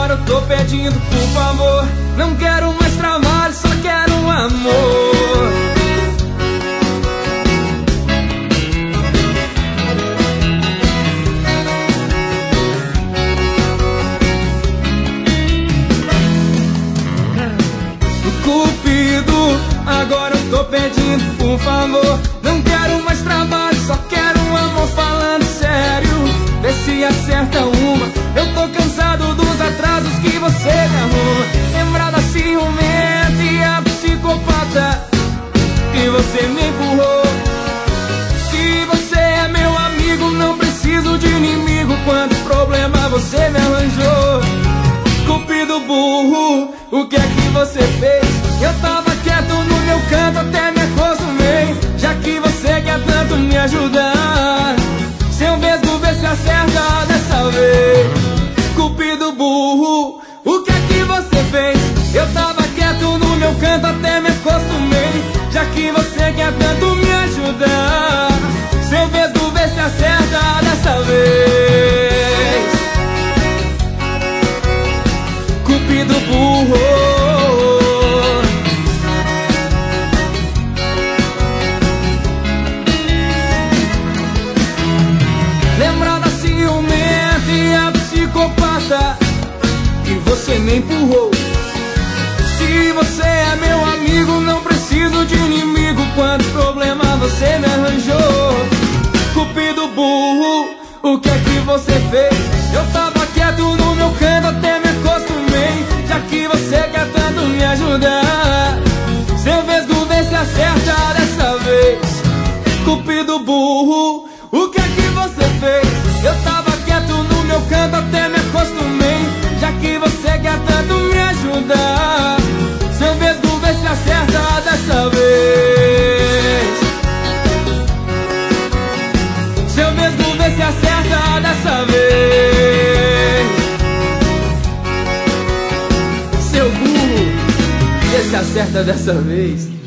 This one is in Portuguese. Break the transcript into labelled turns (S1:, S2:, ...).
S1: Agora eu tô pedindo, por favor, não quero mais trabalho, só quero um amor. Cupido, agora eu tô pedindo, por favor, não quero mais trabalho, só quero um amor. Falando sério, vê se acerta uma. Eu tô cansado dos atrasos que você me arruma. Lembrar da ciumenta e a psicopata que você me empurrou. Se você é meu amigo, não preciso de inimigo. Quanto problema você me arranjou. Cupido burro, o que é que você fez? Eu tava quieto no meu canto, até me acostumei. Já que você quer tanto me ajudar, seu mesmo vê se acerta dessa vez. Cupido burro, o que é que você fez? Eu tava quieto no meu canto, até me acostumei. Já que você quer tanto me ajudar, seu mesmo vê se acerta dessa vez. Cupido burro. Lembrar da ciumenta e a psicopata que você me empurrou. Se você é meu amigo, não preciso de inimigo. Quanto problema você me arranjou. Cupido burro, o que é que você fez? Eu tava quieto no meu canto, até me acostumei. Já que você quer tanto me ajudar, seu vesgo vê se acerta dessa vez. Cupido burro, o que é que você fez? Eu tava quieto no meu canto, até me acostumei. Já que você quer tanto me ajudar, seu vesgo vê se acerta dessa vez. Seu vesgo vê se acerta dessa vez. Seu burro, vê se acerta dessa vez.